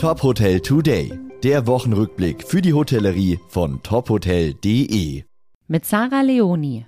Top Hotel Today, der Wochenrückblick für die Hotellerie von tophotel.de. Mit Sarah Leoni.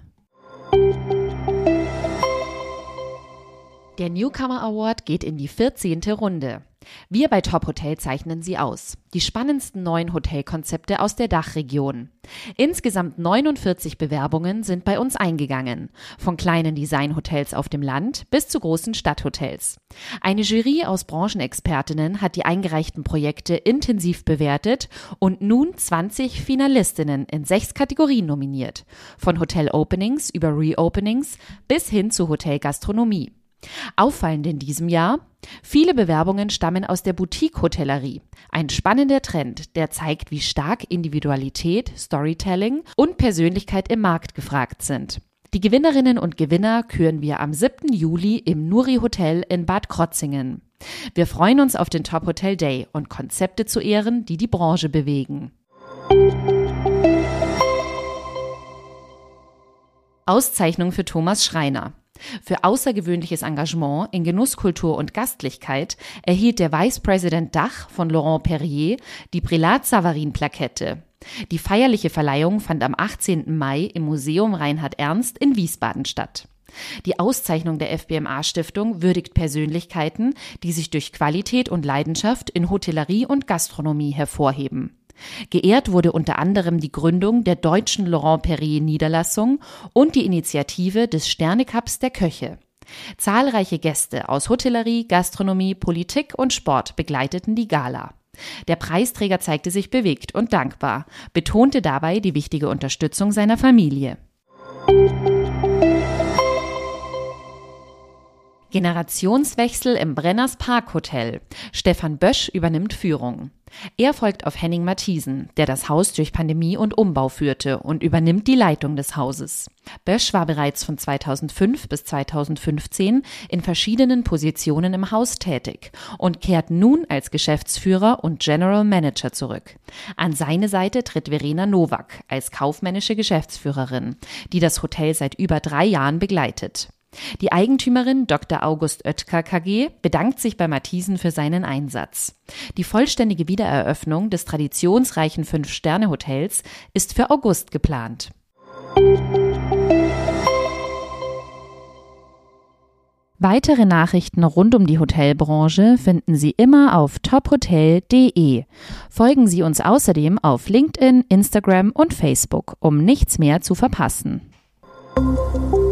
Der Newcomer Award geht in die 14. Runde. Wir bei Top Hotel zeichnen sie aus. Die spannendsten neuen Hotelkonzepte aus der Dachregion. Insgesamt 49 Bewerbungen sind bei uns eingegangen. Von kleinen Designhotels auf dem Land bis zu großen Stadthotels. Eine Jury aus Branchenexpertinnen hat die eingereichten Projekte intensiv bewertet und nun 20 Finalistinnen in 6 Kategorien nominiert. Von Hotel-Openings über Reopenings bis hin zu Hotelgastronomie. Auffallend in diesem Jahr: viele Bewerbungen stammen aus der Boutique-Hotellerie. Ein spannender Trend, der zeigt, wie stark Individualität, Storytelling und Persönlichkeit im Markt gefragt sind. Die Gewinnerinnen und Gewinner küren wir am 7. Juli im Nuri Hotel in Bad Krotzingen. Wir freuen uns auf den Top Hotel Day und Konzepte zu ehren, die die Branche bewegen. Auszeichnung für Thomas Schreiner. Für außergewöhnliches Engagement in Genusskultur und Gastlichkeit erhielt der Vice President Dach von Laurent Perrier die Prélat-Savarin-Plakette. Die feierliche Verleihung fand am 18. Mai im Museum Reinhard Ernst in Wiesbaden statt. Die Auszeichnung der FBMA-Stiftung würdigt Persönlichkeiten, die sich durch Qualität und Leidenschaft in Hotellerie und Gastronomie hervorheben. Geehrt wurde unter anderem die Gründung der deutschen Laurent Perrier Niederlassung und die Initiative des Sternecups der Köche. Zahlreiche Gäste aus Hotellerie, Gastronomie, Politik und Sport begleiteten die Gala. Der Preisträger zeigte sich bewegt und dankbar, betonte dabei die wichtige Unterstützung seiner Familie. Generationswechsel im Brenners Parkhotel. Stefan Bösch übernimmt Führung. Er folgt auf Henning Mathiesen, der das Haus durch Pandemie und Umbau führte, und übernimmt die Leitung des Hauses. Bösch war bereits von 2005 bis 2015 in verschiedenen Positionen im Haus tätig und kehrt nun als Geschäftsführer und General Manager zurück. An seine Seite tritt Verena Nowak als kaufmännische Geschäftsführerin, die das Hotel seit über 3 Jahren begleitet. Die Eigentümerin Dr. August Oetker KG bedankt sich bei Mathiesen für seinen Einsatz. Die vollständige Wiedereröffnung des traditionsreichen 5-Sterne-Hotels ist für August geplant. Weitere Nachrichten rund um die Hotelbranche finden Sie immer auf tophotel.de. Folgen Sie uns außerdem auf LinkedIn, Instagram und Facebook, um nichts mehr zu verpassen.